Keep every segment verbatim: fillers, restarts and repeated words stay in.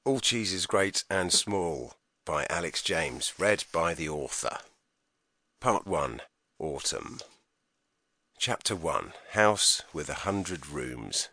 All Cheeses Great and Small by Alex James, read by the author. Part one. Autumn. Chapter one. House with a Hundred Rooms.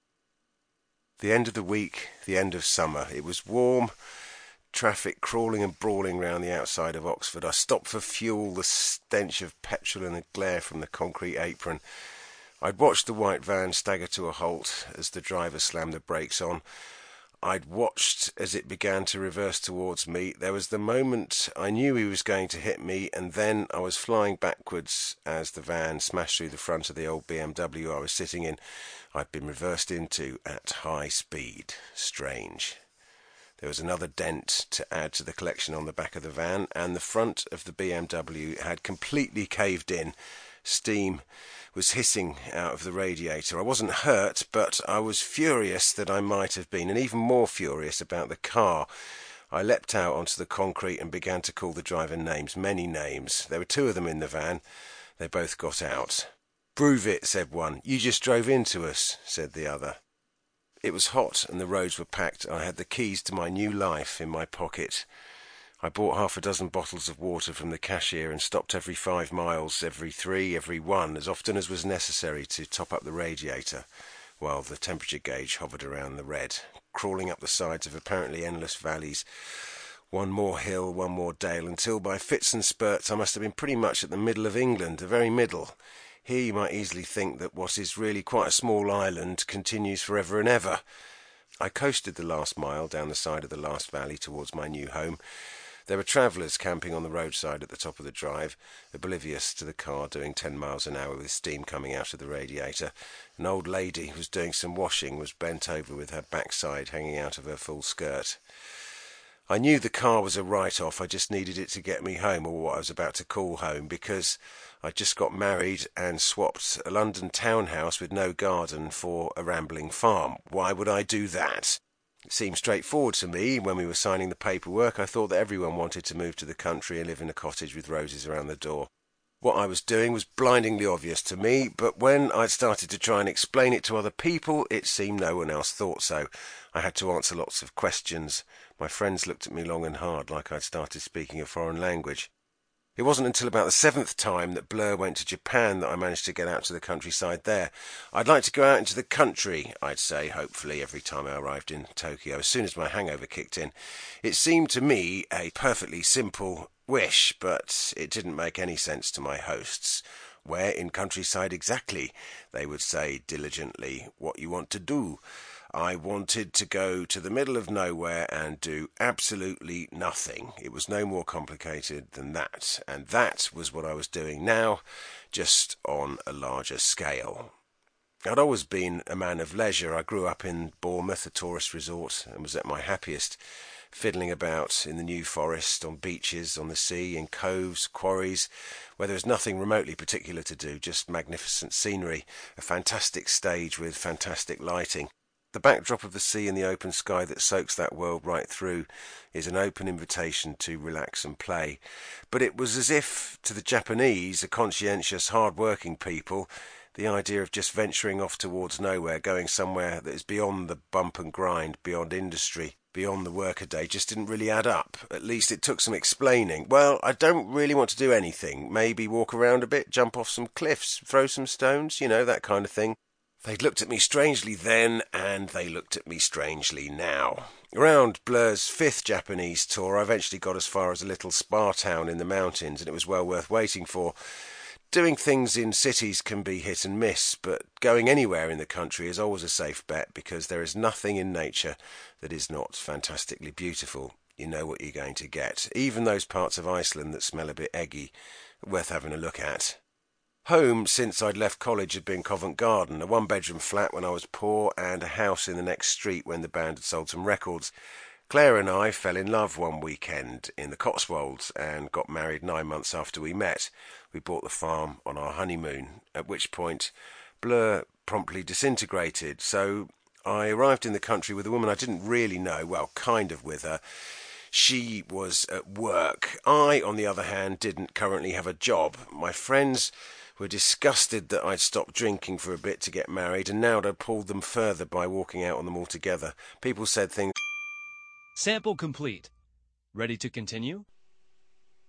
The end of the week, the end of summer. It was warm, traffic crawling and brawling round the outside of Oxford. I stopped for fuel, the stench of petrol and the glare from the concrete apron. I'd watched the white van stagger to a halt as the driver slammed the brakes on. I'd watched as it began to reverse towards me. There was the moment I knew he was going to hit me, and then I was flying backwards as the van smashed through the front of the old B M W I was sitting in. I'd been reversed into at high speed. Strange. There was another dent to add to the collection on the back of the van, and the front of the B M W had completely caved in. Steam was hissing out of the radiator. I wasn't hurt, but I was furious that I might have been, and even more furious about the car. I leapt out onto the concrete and began to call the driver names, many names. There were two of them in the van. They both got out. "Prove it," said one. "You just drove into us," said the other. It was hot and the roads were packed. I had the keys to my new life in my pocket. I bought half a dozen bottles of water from the cashier and stopped every five miles, every three, every one, as often as was necessary to top up the radiator, while the temperature gauge hovered around the red, crawling up the sides of apparently endless valleys, one more hill, one more dale, until by fits and spurts I must have been pretty much at the middle of England, the very middle. Here you might easily think that what is really quite a small island continues forever and ever. I coasted the last mile down the side of the last valley towards my new home. There were travellers camping on the roadside at the top of the drive, oblivious to the car doing ten miles an hour with steam coming out of the radiator. An old lady who was doing some washing was bent over with her backside hanging out of her full skirt. I knew the car was a write-off. I just needed it to get me home, or what I was about to call home, because I'd just got married and swapped a London townhouse with no garden for a rambling farm. Why would I do that? It seemed straightforward to me. When we were signing the paperwork, I thought that everyone wanted to move to the country and live in a cottage with roses around the door. What I was doing was blindingly obvious to me, but when I'd started to try and explain it to other people, it seemed no one else thought so. I had to answer lots of questions. My friends looked at me long and hard, like I'd started speaking a foreign language. It wasn't until about the seventh time that Blur went to Japan that I managed to get out to the countryside there. "I'd like to go out into the country," I'd say, hopefully, every time I arrived in Tokyo, as soon as my hangover kicked in. It seemed to me a perfectly simple wish, but it didn't make any sense to my hosts. "Where in countryside exactly?" they would say diligently. "What you want to do?" I wanted to go to the middle of nowhere and do absolutely nothing. It was no more complicated than that, and that was what I was doing now, just on a larger scale. I'd always been a man of leisure. I grew up in Bournemouth, a tourist resort, and was at my happiest fiddling about in the New Forest, on beaches, on the sea, in coves, quarries, where there was nothing remotely particular to do, just magnificent scenery, a fantastic stage with fantastic lighting. The backdrop of the sea and the open sky that soaks that world right through is an open invitation to relax and play. But it was as if, to the Japanese, a conscientious, hard-working people, the idea of just venturing off towards nowhere, going somewhere that is beyond the bump and grind, beyond industry, beyond the workaday, just didn't really add up. At least it took some explaining. Well, I don't really want to do anything. Maybe walk around a bit, jump off some cliffs, throw some stones, you know, that kind of thing. They'd looked at me strangely then, and they looked at me strangely now. Around Blur's fifth Japanese tour, I eventually got as far as a little spa town in the mountains, and it was well worth waiting for. Doing things in cities can be hit and miss, but going anywhere in the country is always a safe bet, because there is nothing in nature that is not fantastically beautiful. You know what you're going to get. Even those parts of Iceland that smell a bit eggy, worth having a look at. Home, since I'd left college, had been Covent Garden, a one-bedroom flat when I was poor, and a house in the next street when the band had sold some records. Claire and I fell in love one weekend in the Cotswolds and got married nine months after we met. We bought the farm on our honeymoon, at which point Blur promptly disintegrated, so I arrived in the country with a woman I didn't really know, well, kind of with her. She was at work. I, on the other hand, didn't currently have a job. My friends were disgusted that I'd stopped drinking for a bit to get married, and now I'd pulled them further by walking out on them altogether. People said things Sample complete. Ready to continue?